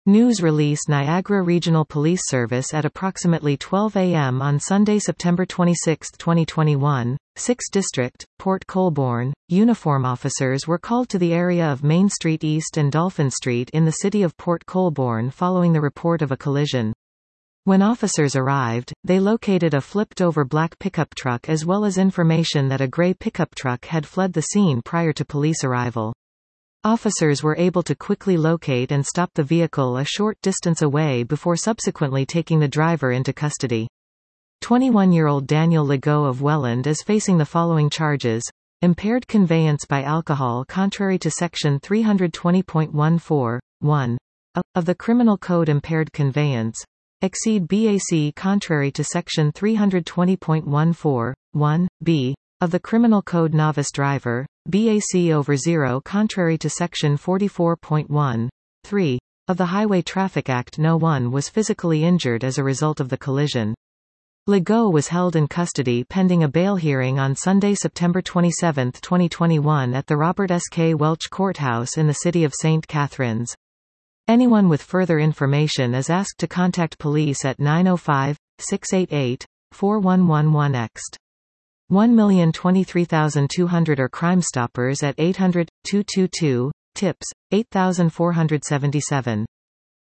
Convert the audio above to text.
News release Niagara Regional Police Service at approximately 12 a.m. on Sunday, September 26, 2021, 6th District, Port Colborne, uniform officers were called to the area of Main Street East and Dolphin Street in the city of Port Colborne following the report of a collision. When officers arrived, they located a flipped-over black pickup truck as well as information that a gray pickup truck had fled the scene prior to police arrival. Officers were able to quickly locate and stop the vehicle a short distance away before subsequently taking the driver into custody. 21-year-old Daniel Legault of Welland is facing the following charges: impaired conveyance by alcohol contrary to Section 320.14(1) of the Criminal Code, impaired conveyance, exceed BAC contrary to Section 320.14(1)(b) of the Criminal Code, novice driver, BAC over 0 contrary to Section 44.1(3) of the Highway Traffic Act. No one was physically injured as a result of the collision. Legault was held in custody pending a bail hearing on Sunday, September 27, 2021 at the Robert S. K. Welch Courthouse in the city of St. Catharines. Anyone with further information is asked to contact police at 905-688-4111 ext. 1,023,200 or Crime Stoppers at 800-222-TIPS, 8477.